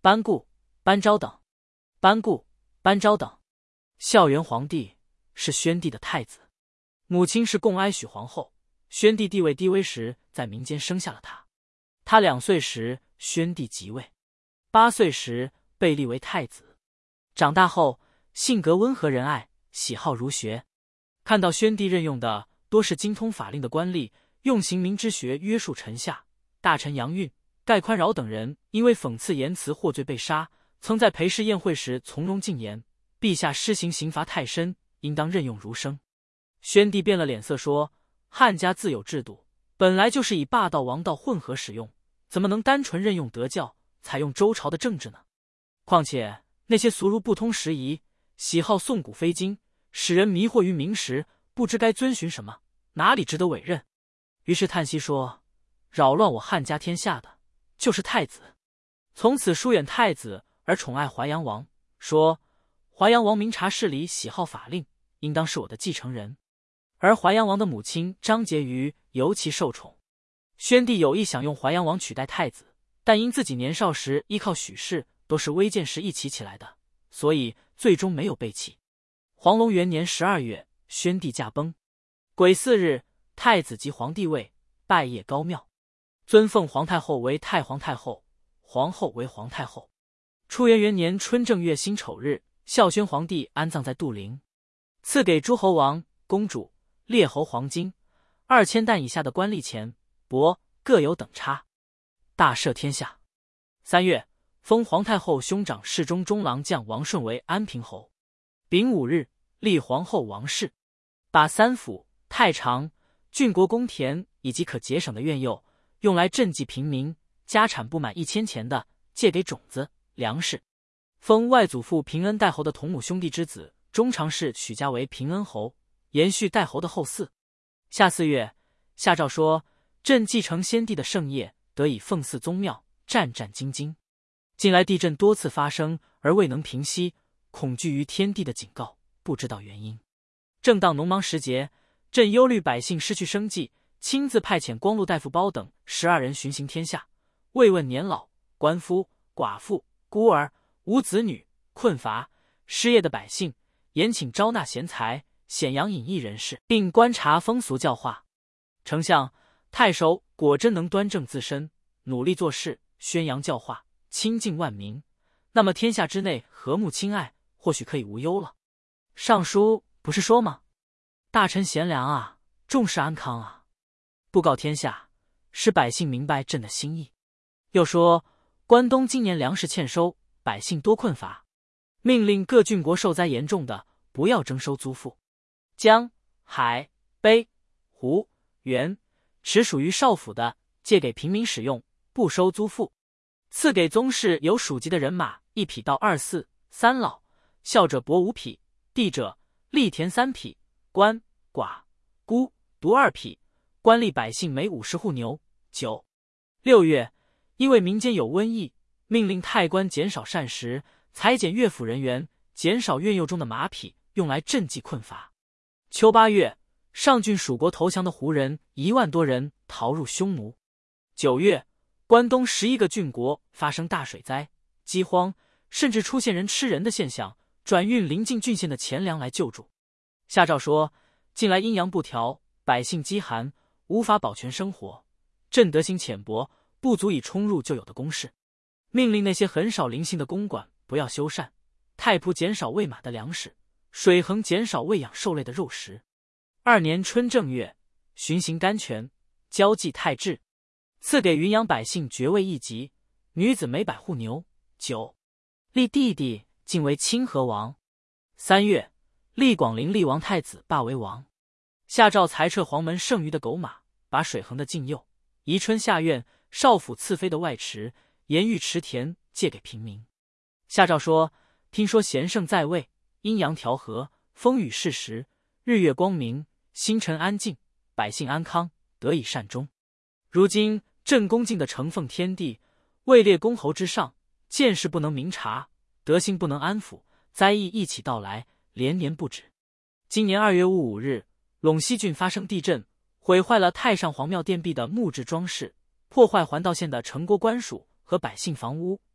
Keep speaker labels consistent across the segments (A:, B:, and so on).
A: 班固、班昭等。班固、班昭等。孝元皇帝是宣帝的太子，母亲是贡哀许皇后。宣帝地位低微时，在民间生下了他。他2岁时，宣帝即位；8岁时被立为太子。长大后，性格温和仁爱，喜好儒学。看到宣帝任用的多是精通法令的官吏，用刑名之学约束臣下。大臣杨运、盖宽饶等人因为讽刺言辞获罪被杀，曾在裴氏宴会时从容进言：陛下施行刑罚太深，应当任用儒生。宣帝变了脸色说：汉家自有制度，本来就是以霸道王道混合使用，怎么能单纯任用德教，采用周朝的政治呢？况且那些俗儒不通时宜，喜好诵古非今，使人迷惑于名实，不知该遵循什么，哪里值得委任？于是叹息说：扰乱我汉家天下的就是太子。从此疏远太子，而宠爱淮阳王，说淮阳王明察事理，喜好法令，应当是我的继承人。而淮阳王的母亲张婕妤尤其受宠。宣帝有意想用淮阳王取代太子，但因自己年少时依靠许氏，都是微贱时一起起来的，所以最终没有被弃。黄龙元年12月，宣帝驾崩。癸巳日，太子即皇帝位，拜谒高庙，尊奉皇太后为太皇太后，皇后为皇太后。初元元年春正月辛丑日，孝宣皇帝安葬在杜陵，赐给诸侯王、公主、列侯黄金2000担以下的官吏钱帛各有等差，大赦天下。3月，封皇太后兄长侍中中郎将王顺为安平侯。丙午日，立皇后王氏，把3府、太常、郡国公田以及可节省的苑囿，用来赈济平民，家产不满1000钱的，借给种子、粮食。封外祖父平恩代侯的同母兄弟之子中常侍许家为平恩侯，延续代侯的后嗣。夏4月，下诏说：朕继承先帝的圣业，得以奉祀宗庙，战战兢兢。近来地震多次发生，而未能平息，恐惧于天地的警告，不知道原因。正当农忙时节，朕忧虑百姓失去生计，亲自派遣光禄大夫包等12人巡行天下，慰问年老、官夫、寡妇、孤儿、无子女、困乏、失业的百姓，严请招纳贤才，显扬隐逸人士，并观察风俗教化。丞相、太守果真能端正自身，努力做事，宣扬教化，亲近万民，那么天下之内和睦亲爱，或许可以无忧了。上书不是说吗？大臣贤良啊，重视安康啊，布告天下，使百姓明白朕的心意。又说关东今年粮食欠收，百姓多困乏，命令各郡国受灾严重的不要征收租赋。江、海、陂、湖、原、池属于少府的，借给平民使用，不收租赋。赐给宗室有属籍的人马1匹到24、3老，孝者帛5匹，弟者力田3匹，鳏、寡、孤独2匹，官吏百姓每50户牛、酒。6月，因为民间有瘟疫，命令太官减少膳食，裁减乐府人员，减少苑囿中的马匹，用来赈济困乏。秋8月，上郡蜀国投降的胡人1万多人逃入匈奴。9月，关东11个郡国发生大水灾、饥荒，甚至出现人吃人的现象，转运邻近郡县的钱粮来救助。下诏说，近来阴阳不调，百姓饥寒，无法保全生活，朕德行浅薄，不足以充入旧有的宫室，命令那些很少灵性的公馆不要修缮，太仆减少喂马的粮食，水衡减少喂养兽类的肉食。2年春正月，巡行甘泉，交际太治，赐给云阳百姓爵位1级，女子每100户牛、酒。立弟弟晋为清河王。3月，立广陵厉王太子罢为王。下诏裁撤黄门剩余的狗马，把水衡的禁宥、宜春下院、少府赐妃的外池、盐玉池田借给平民。下诏说，听说贤圣在位，阴阳调和，风雨适时，日月光明，星辰安静，百姓安康，得以善终。如今朕恭敬的承奉天地，位列公侯之上，见识不能明察，德行不能安抚，灾异一起到来，连年不止。今年2月戊午日，陇西郡发生地震，毁坏了太上皇庙殿壁的木质装饰，破坏环道县的城郭官署和百姓房屋，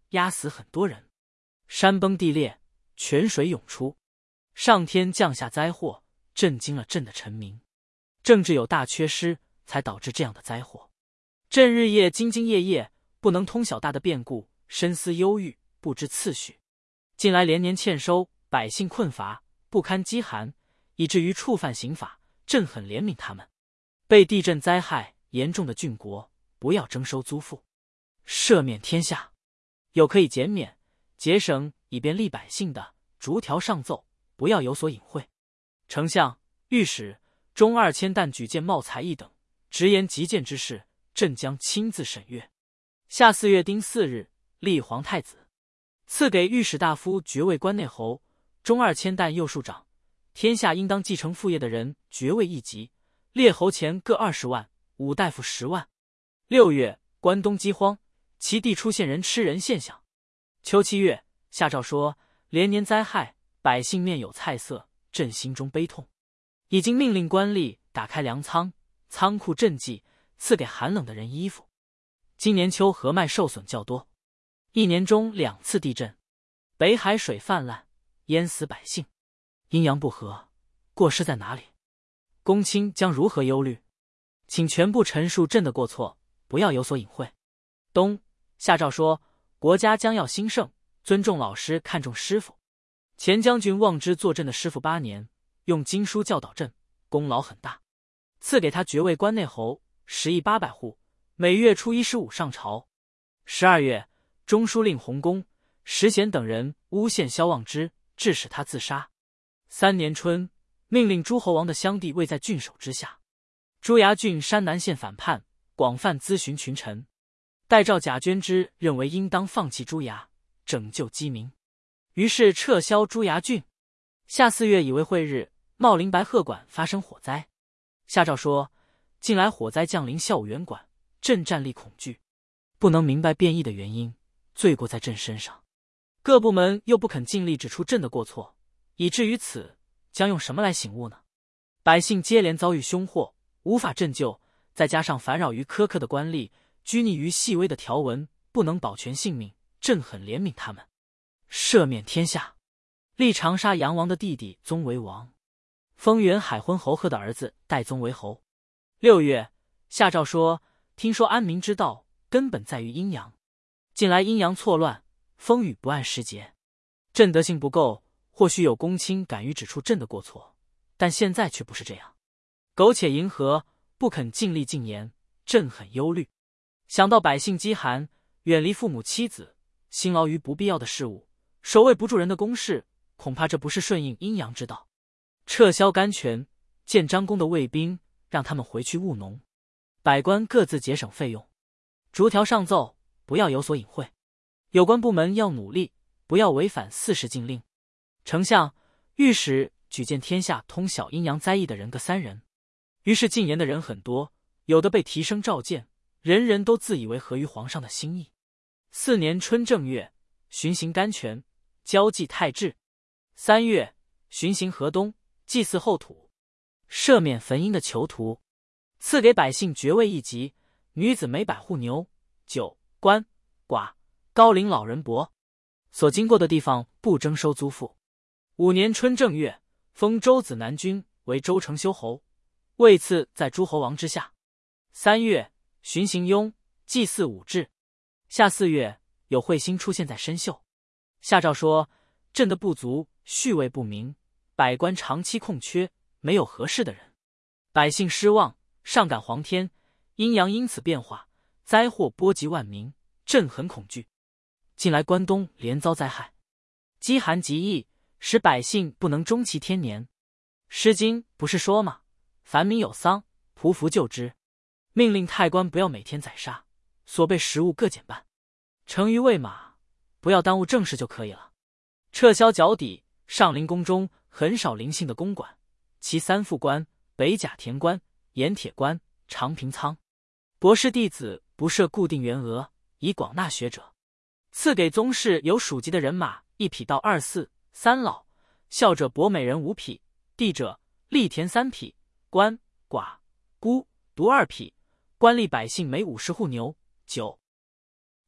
A: 压死很多人，山崩地裂，泉水涌出，上天降下灾祸，震惊了朕的臣民。政治有大缺失，才导致这样的灾祸。朕日夜兢兢业业，不能通晓大的变故，深思忧郁，不知次序。近来连年欠收，百姓困乏，不堪饥寒，以至于触犯刑法，朕很怜悯他们。被地震灾害严重的郡国，不要征收租赋，赦免天下。有可以减免、节省以便利百姓的，逐条上奏，不要有所隐晦。丞相、御史、中2000担举荐茂才议等，直言急谏之事，朕将亲自审阅。下4月丁4日，立皇太子，赐给御史大夫爵位关内侯，中2000担右庶长。天下应当继承父业的人，爵位一级，列侯钱各20万，武大夫10万。6月，关东饥荒，其地出现人吃人现象。秋7月，下诏说连年灾害，百姓面有菜色，朕心中悲痛，已经命令官吏打开粮仓，仓库赈济，赐给寒冷的人衣服。今年秋禾麦受损较多，一年中2次地震，北海水泛滥，淹死百姓。阴阳不和，过失在哪里？公卿将如何忧虑？请全部陈述朕的过错，不要有所隐晦。冬，下诏说国家将要兴盛，尊重老师，看重师傅。前将军望之坐镇的师傅8年，用经书教导朕，功劳很大，赐给他爵位关内侯，10邑800户，每月初1、15上朝。12月，中书令洪公、石显等人诬陷萧望之，致使他自杀。3年春，命令诸侯王的乡地位在郡守之下。朱崖郡山南县反叛，广泛咨询群臣，代诏贾捐之认为应当放弃朱崖，拯救饥民，于是撤销朱崖郡。下4月乙未会日，茂陵白鹤馆发生火灾，下诏说近来火灾降临孝武园馆，朕战栗恐惧，不能明白变异的原因，罪过在朕身上。各部门又不肯尽力指出朕的过错，以至于此，将用什么来醒悟呢？百姓接连遭遇凶祸，无法赈救，再加上烦扰于苛刻的官吏，拘泥于细微的条文，不能保全性命，朕很怜悯他们，赦免天下。立长沙阳王的弟弟宗为王，封原海昏侯贺的儿子代宗为侯。6月，下诏说听说安民之道根本在于阴阳，近来阴阳错乱，风雨不按时节，朕德性不够，或许有公卿敢于指出朕的过错，但现在却不是这样，苟且迎合，不肯尽力尽言，朕很忧虑。想到百姓饥寒，远离父母妻子，辛劳于不必要的事物，守卫不住人的公事，恐怕这不是顺应阴阳之道。撤销甘泉，建张公的卫兵，让他们回去务农，百官各自节省费用，逐条上奏，不要有所隐晦。有关部门要努力，不要违反40禁令。丞相、御史举荐天下通晓阴阳灾异的人各3人。于是进言的人很多，有的被提升召见，人人都自以为合于皇上的心意。4年春正月，巡行甘泉，交祭太治。3月，巡行河东，祭祀后土，赦免焚阴的囚徒，赐给百姓爵位一级，女子每100户牛、酒、鳏、寡、高龄老人帛，所经过的地方不征收租赋。5年春正月，封周子南君为周成修侯，位次在诸侯王之下。3月，巡行雍，祭祀武志。下4月，有彗星出现在深秀，下诏说朕的不足，序位不明，百官长期空缺，没有合适的人，百姓失望，上感皇天，阴阳因此变化，灾祸波及万民，朕很恐惧。近来关东连遭灾害，饥寒极易，使百姓不能终其天年。诗经不是说吗？凡民有丧，匍匐救之。命令太官不要每天宰杀，所备食物各减半，乘于喂马，不要耽误政事就可以了。撤销脚底，上林宫中很少灵性的公馆，其3副官、北甲田官、盐铁官、长平仓。博士弟子不设固定员额，以广纳学者。赐给宗室有属籍的人马1匹到24、3老，孝者博每人5匹，弟者力田3匹，鳏、寡、孤、独2匹，官吏百姓每50户牛、酒。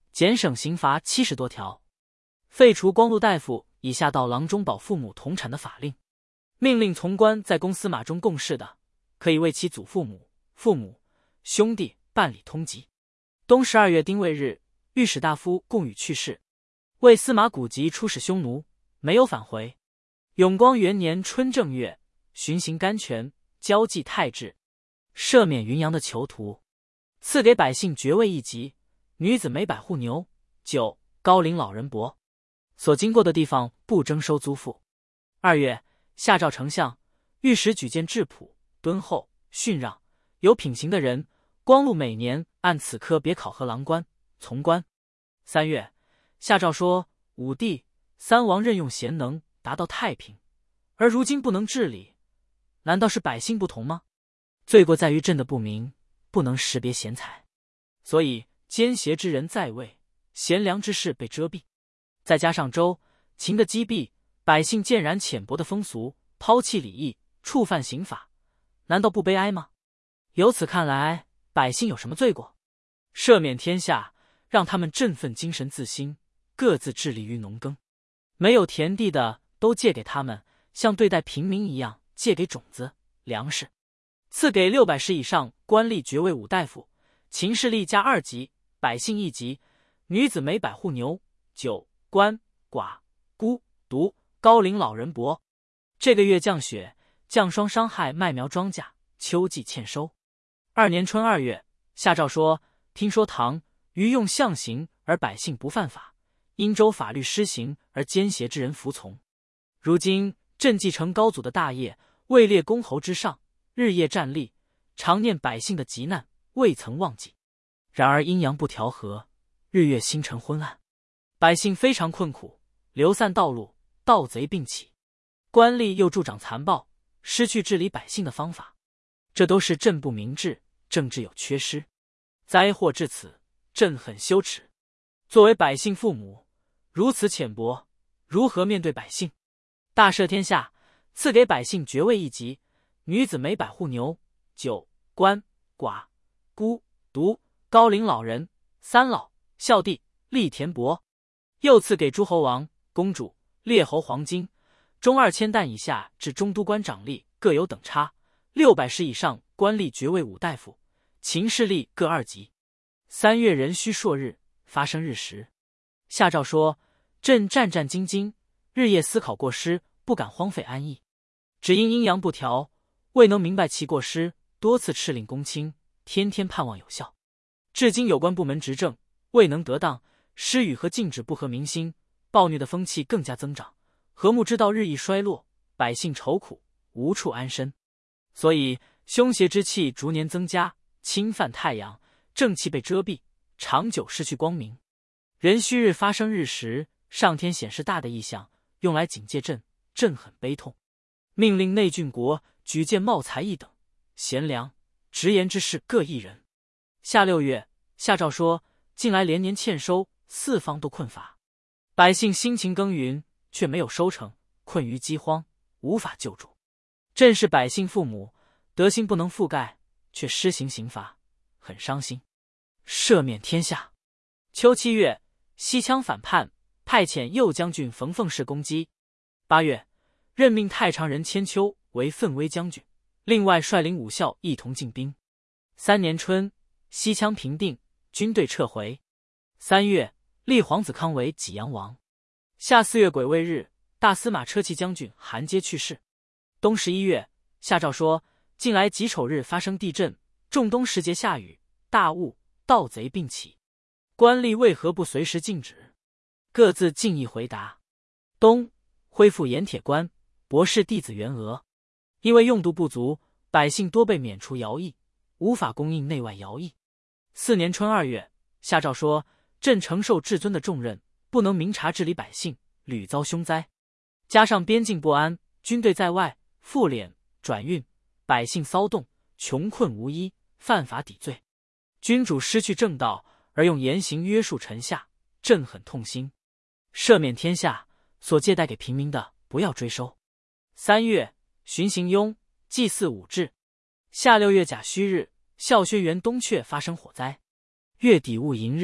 A: 减省刑罚70多条，废除光禄大夫以下到郎中保父母同产的法令，命令从官在公司马中共事的，可以为其祖父母、父母、兄弟办理通缉。冬12月丁未日，御史大夫贡宇去世，为司马古籍出使匈奴，没有返回。永光元年春正月，巡行甘泉，交际太治，赦免云阳的囚徒，赐给百姓爵位1级，女子每百户牛、酒、高龄老人帛，所经过的地方不征收租赋。2月，下诏丞相，御史举荐质朴、敦厚、逊让、有品行的人，光禄每年按此科别考核郎官、从官。3月，下诏说武帝、三王任用贤能，达到太平，而如今不能治理，难道是百姓不同吗？罪过在于朕的不明，不能识别贤才，所以奸邪之人在位，贤良之士被遮蔽。再加上周、秦的积弊，百姓渐然浅薄的风俗，抛弃礼义，触犯刑法，难道不悲哀吗？由此看来，百姓有什么罪过？赦免天下，让他们振奋精神自新，各自致力于农耕。没有田地的都借给他们，像对待平民一样借给种子、粮食。赐给600石以上官吏爵位5大夫，秦氏吏加2级，百姓1级，女子每百户牛、酒、鳏、寡、孤、独、高龄老人帛。这个月降雪，降霜伤害麦苗庄稼，秋季欠收。2年春2月，下诏说，听说唐、虞用象刑而百姓不犯法，殷周法律施行而奸邪之人服从。如今朕继承高祖的大业，位列公侯之上，日夜战力，常念百姓的急难，未曾忘记。然而阴阳不调和，日月星辰昏暗，百姓非常困苦，流散道路，盗贼并起，官吏又助长残暴，失去治理百姓的方法，这都是朕不明智，政治有缺失。灾祸至此，朕很羞耻。作为百姓父母，如此浅薄，如何面对百姓？大赦天下，赐给百姓爵位1级，女子每百户牛、酒、鳏、寡、孤、独、高龄老人、三老、孝弟、立田帛。又赐给诸侯王、公主、列侯黄金，中2000担以下至中都官长吏各有等差，600石以上官吏爵位5大夫，秦氏吏各2级。3月壬戌朔日，发生日食。下诏说，朕战战兢兢，日夜思考过失，不敢荒废安逸，只因阴阳不调，未能明白其过失，多次敕令公卿，天天盼望有效。至今有关部门执政未能得当，施予和禁止不合民心，暴虐的风气更加增长，和睦之道日益衰落，百姓愁苦，无处安身。所以凶邪之气逐年增加，侵犯太阳，正气被遮蔽，长久失去光明。壬戌日发生日食，上天显示大的异象，用来警戒朕，朕很悲痛，命令内郡国举荐茂才1等，贤良直言之士各1人。下6月，下诏说，近来连年欠收，四方都困乏，百姓辛勤耕耘，却没有收成，困于饥荒，无法救助。朕是百姓父母，德行不能覆盖，却施行刑罚，很伤心。赦免天下。秋7月，西羌反叛，派遣右将军冯凤氏攻击。8月，任命太常人千秋为奋威将军，另外率领武校一同进兵。3年春，西羌平定，军队撤回。3月，立皇子康为济阳王。夏4月癸未日，大司马车骑将军韩阶去世。冬11月，下诏说，近来己丑日发生地震，仲冬时节下雨，大雾，盗贼并起，官吏为何不随时禁止？各自尽议回答。冬，恢复盐铁官，博士弟子员额。因为用度不足，百姓多被免除徭役，无法供应内外徭役。4年春2月，下诏说，朕承受至尊的重任，不能明察治理百姓，屡遭凶灾，加上边境不安，军队在外，复敛转运，百姓骚动，穷困无依，犯法抵罪。君主失去正道，而用严刑约束臣下，朕很痛心。赦免天下，所借贷给平民的不要追收。3月，巡行雍，祭祀武志。下6月甲戌日，孝薛园东阙发生火灾。月底戊寅日，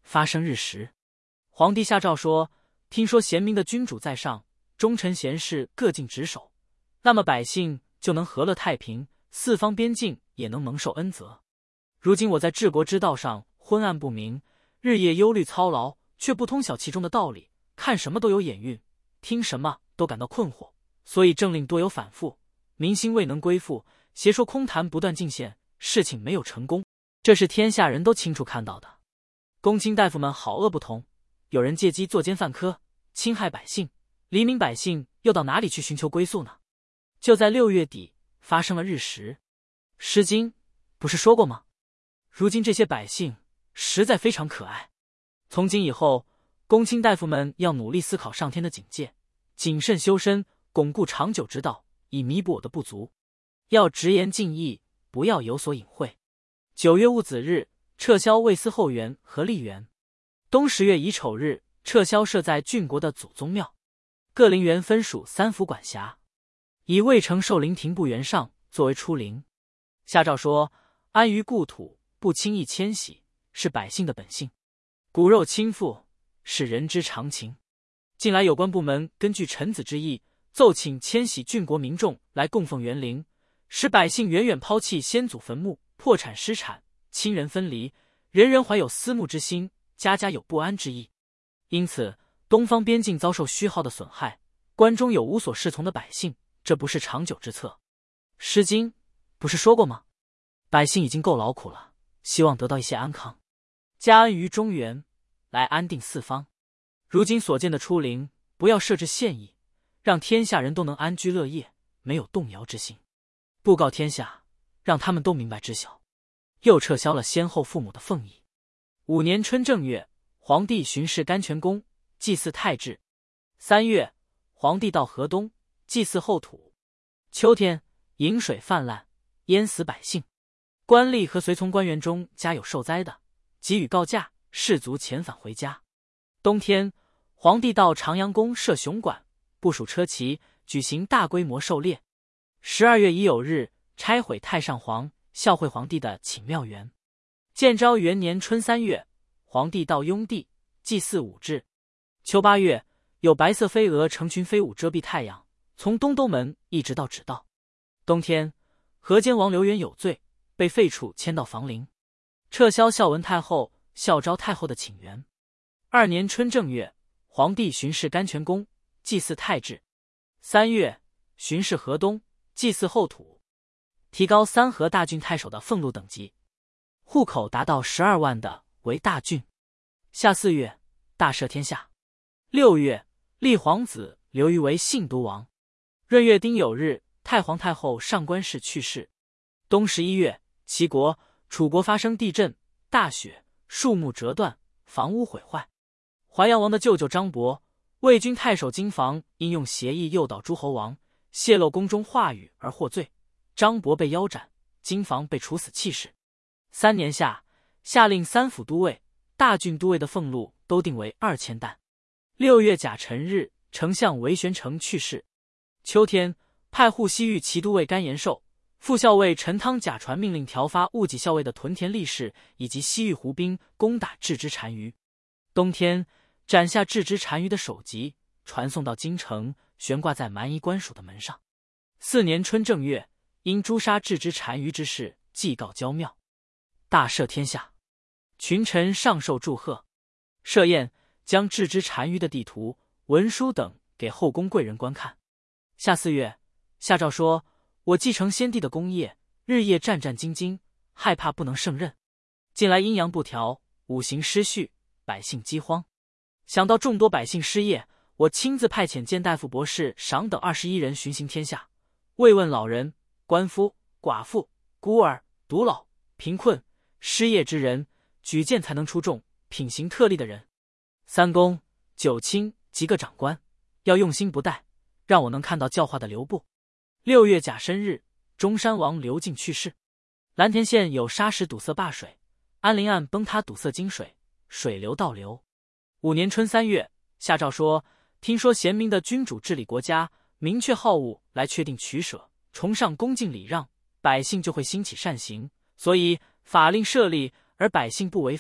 A: 发生日食。皇帝下诏说：听说贤明的君主在上，忠臣贤士各尽职守，那么百姓就能和乐太平，四方边境也能蒙受恩泽。如今我在治国之道上昏暗不明，日夜忧虑操劳，却不通晓其中的道理，看什么都有眼晕，听什么都感到困惑，所以政令多有反复，民心未能归附，邪说空谈不断进献，事情没有成功，这是天下人都清楚看到的。公卿大夫们好恶不同，有人借机作奸犯科，侵害百姓，黎民百姓又到哪里去寻求归宿呢？就在6月底发生了日食。诗经不是说过吗？如今这些百姓实在非常可爱。从今以后，公卿大夫们要努力思考上天的警戒，谨慎修身，巩固长久之道，以弥补我的不足。要直言尽意，不要有所隐晦。9月戊子日，撤销魏司后园和历园。冬10月乙丑日，撤销设在郡国的祖宗庙。各陵园分属3府管辖，以魏城寿陵亭步园上作为出陵。下诏说：安于故土，不轻易迁徙，是百姓的本性。骨肉亲附，是人之常情。近来有关部门根据臣子之意，奏请迁徙郡国民众来供奉园陵，使百姓远远抛弃先祖坟墓，破产失产，亲人分离，人人怀有思慕之心，家家有不安之意。因此东方边境遭受虚耗的损害，关中有无所适从的百姓，这不是长久之策。诗经不是说过吗？百姓已经够劳苦了，希望得到一些安康，加安于中原，来安定四方。如今所见的出陵，不要设置县邑，让天下人都能安居乐业，没有动摇之心。布告天下，让他们都明白知晓。又撤销了先后父母的俸邑。5年春正月，皇帝巡视甘泉宫，祭祀太治。3月，皇帝到河东，祭祀后土。秋天，饮水泛滥，淹死百姓。官吏和随从官员中家有受灾的，给予告假，士卒遣返回家。冬天，皇帝到长阳宫设雄馆，部署车骑，举行大规模狩猎。12月乙酉日，拆毁太上皇、孝惠皇帝的寝庙园。建昭元年春3月，皇帝到雍地，祭祀武志。秋8月，有白色飞蛾成群飞舞遮蔽太阳，从东东门一直到指道。冬天，河间王刘渊有罪，被废黜迁到房陵。撤销孝文太后、孝昭太后的寝园。2年春正月，皇帝巡视甘泉宫，祭祀太治。3月，巡视河东，祭祀后土。提高3河大郡太守的俸禄等级，户口达到12万的为大郡。夏4月，大赦天下。6月，立皇子刘虞为信都王。闰月丁酉日，太皇太后上官氏去世。冬11月，齐国、楚国发生地震、大雪，树木折断，房屋毁坏。淮阳王的舅舅张伯，魏军太守金房因用协议诱导诸侯王，泄露宫中话语而获罪，张伯被腰斩，金房被处死弃市。3年夏，下令3府都尉、大郡都尉的俸禄都定为2000担。6月甲辰日，丞相韦玄成去世。秋天，派护西域骑都尉甘延寿、副校尉陈汤假传命令调发戊己校尉的屯田力士以及西域胡兵攻打郅支单于。冬天，斩下郅支单于的首级，传送到京城，悬挂在蛮夷官署的门上。4年春正月，因诛杀郅支单于之事，祭告郊庙。大赦天下，群臣上寿祝贺。设宴，将郅支单于的地图、文书等给后宫贵人观看。夏4月，下诏说：我继承先帝的功业，日夜战战兢兢，害怕不能胜任。近来阴阳不调，五行失序，百姓饥荒。想到众多百姓失业，我亲自派遣监大夫博士赏等21人巡行天下，慰问老人、官夫、寡妇、孤儿、独老、贫困、失业之人，举荐才能出众、品行特立的人。3公、9卿及各长官要用心不怠，让我能看到教化的刘部。6月甲申日，中山王刘敬去世。蓝田县有沙石堵塞坝水，安陵岸崩塌堵塞金水，水流倒流。5年春3月，下诏说：听说贤明的君主治理国家，明确好恶来确定取舍，崇尚恭敬礼让，百姓就会兴起善行，所以法令设立而百姓不违犯，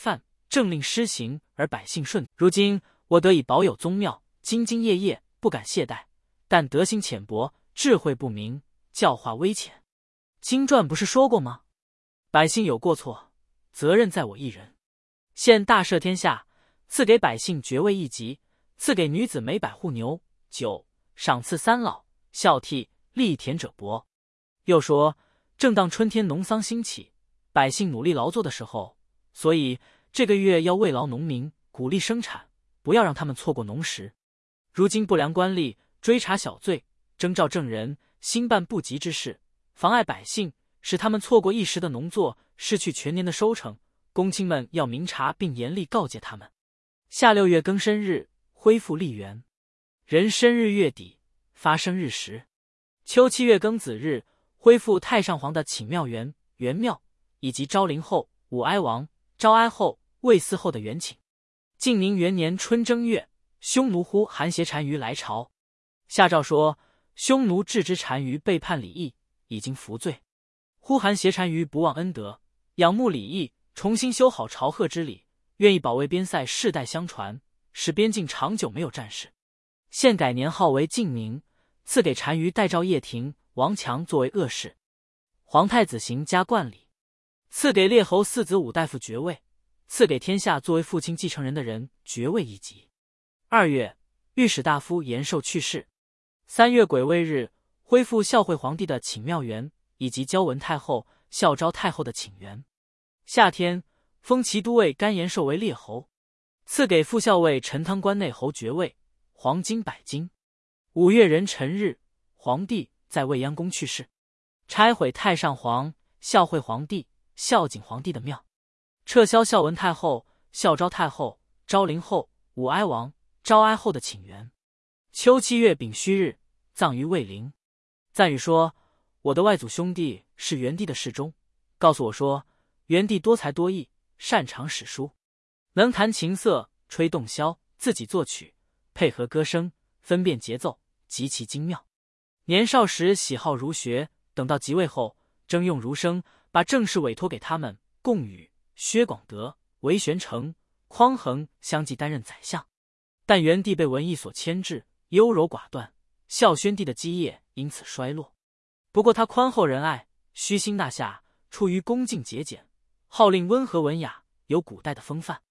A: 政令施行而百姓顺。如今我得以保有宗庙，兢兢业业，不敢懈怠，但德行浅薄，智慧不明，教化微浅。经传不是说过吗？百姓有过错，责任在我一人。现大赦天下，赐给百姓爵位1级，赐给女子每100户牛酒，赏赐3老，孝悌力田者薄。又说，正当春天农桑兴起，百姓努力劳作的时候，所以这个月要慰劳农民，鼓励生产，不要让他们错过农时。如今不良官吏追查小罪，征召证人，兴办不吉之事，妨碍百姓，使他们错过一时的农作，失去全年的收成。公卿们要明察并严厉告诫他们。下6月庚申日恢复历元，壬申日月底发生日时。秋7月庚子日恢复太上皇的寝庙元庙，以及昭灵后、武哀王、昭哀后、魏嗣后的元寝。晋宁元年春正月，匈奴呼韩邪单于来朝，下诏说匈奴郅之单于背叛礼义，已经服罪。呼韩邪单于不忘恩德，仰慕礼义，重新修好朝贺之礼，愿意保卫边塞世代相传，使边境长久没有战事。现改年号为晋宁，赐给单于代赵叶廷、王强作为恶士。皇太子行加冠礼，赐给列侯4子5大夫爵位，赐给天下作为父亲继承人的人爵位1级。2月，御史大夫延寿去世。3月癸未日，恢复孝惠皇帝的寝庙元，以及焦文太后、孝昭太后的寝元。夏天，封骑都尉甘延寿为列侯，赐给副校尉陈汤关内侯爵位，黄金100斤。5月壬辰日，皇帝在未央宫去世，拆毁太上皇、孝惠皇帝、孝景皇帝的庙，撤销孝文太后、孝昭太后、昭灵后、武哀王、昭哀后的寝元。秋7月丙戌日，葬于卫陵。赞语说，我的外祖兄弟是元帝的侍中，告诉我说，元帝多才多艺，擅长史书，能弹琴瑟，吹洞箫，自己作曲，配合歌声，分辨节奏，极其精妙。年少时喜好儒学，等到即位后，征用儒生，把政事委托给他们，共与薛广德、韦玄成、匡衡相继担任宰相。但元帝被文艺所牵制，优柔寡断，孝宣帝的基业因此衰落。不过他宽厚仁爱，虚心纳下，出于恭敬节俭，号令温和文雅，有古代的风范。